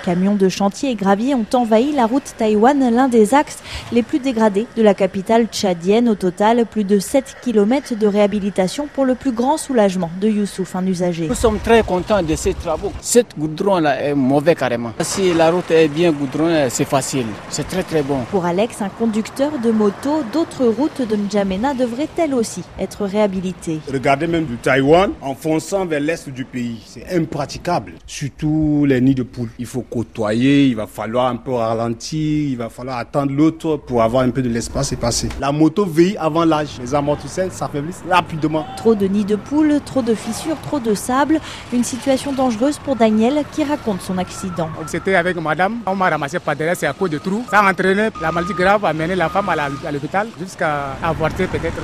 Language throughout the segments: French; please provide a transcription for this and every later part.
Camions de chantier et gravier ont envahi la route Taïwan, l'un des axes les plus dégradés de la capitale tchadienne. Au total, plus de 7 km de réhabilitation pour le plus grand soulagement de Youssouf, un usager. Nous sommes très contents de ces travaux. Cette goudron-là est mauvais carrément. Si la route est bien goudronnée, c'est facile. C'est très très bon. Pour Alex, un conducteur de moto, d'autres routes de N'Djamena devraient elles aussi être réhabilitées. Regardez même du Taïwan en fonçant vers l'est du pays. C'est impraticable. Surtout les nids de poules. Il faut côtoyer, il va falloir un peu ralentir, il va falloir attendre l'autre pour avoir un peu de l'espace et passer. La moto vieillit avant l'âge. Les amortisseurs s'affaiblissent rapidement. Trop de nids de poules, trop de fissures, trop de sable. Une situation dangereuse pour Daniel qui raconte son accident. C'était avec madame, on m'a ramassé par derrière, c'est à cause de trous. Ça a entraîné la maladie grave, a mené la femme à l'hôpital jusqu'à avorter peut-être.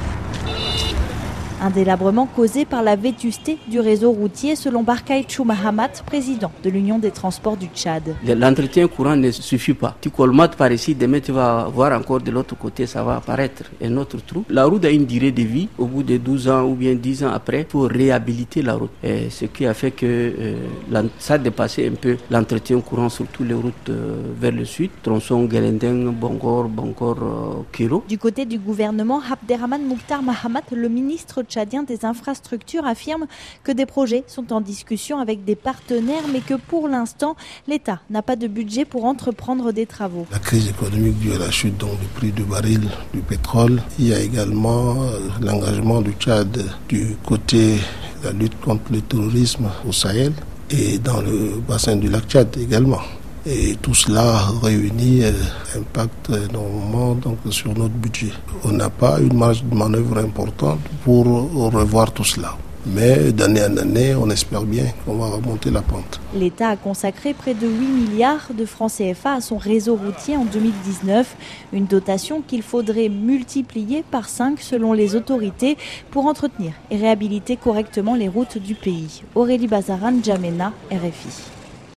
Un délabrement causé par la vétusté du réseau routier selon Barkay Chou Mahamat, président de l'Union des transports du Tchad. L'entretien courant ne suffit pas. Tu colmates par ici, demain tu vas voir encore de l'autre côté, ça va apparaître un autre trou. La route a une durée de vie. Au bout de 12 ans ou bien 10 ans après, il faut réhabiliter la route. Et ce qui a fait que ça a dépassé un peu l'entretien courant sur toutes les routes vers le sud. Tronçon, Guelendeng, Bongor, Kiro. Du côté du gouvernement, Abderrahmane Mouktar Mahamat, le ministre tchadien des infrastructures, affirme que des projets sont en discussion avec des partenaires, mais que pour l'instant, l'État n'a pas de budget pour entreprendre des travaux. La crise économique due à la chute du prix du baril du pétrole. Il y a également l'engagement du Tchad du côté de la lutte contre le terrorisme au Sahel et dans le bassin du lac Tchad également. Et tout cela réuni impacte énormément sur notre budget. On n'a pas une marge de manœuvre importante pour revoir tout cela. Mais d'année en année, on espère bien qu'on va remonter la pente. L'État a consacré près de 8 milliards de francs CFA à son réseau routier en 2019. Une dotation qu'il faudrait multiplier par 5 selon les autorités pour entretenir et réhabiliter correctement les routes du pays. Aurélie Bazaran, N'Djamena, RFI.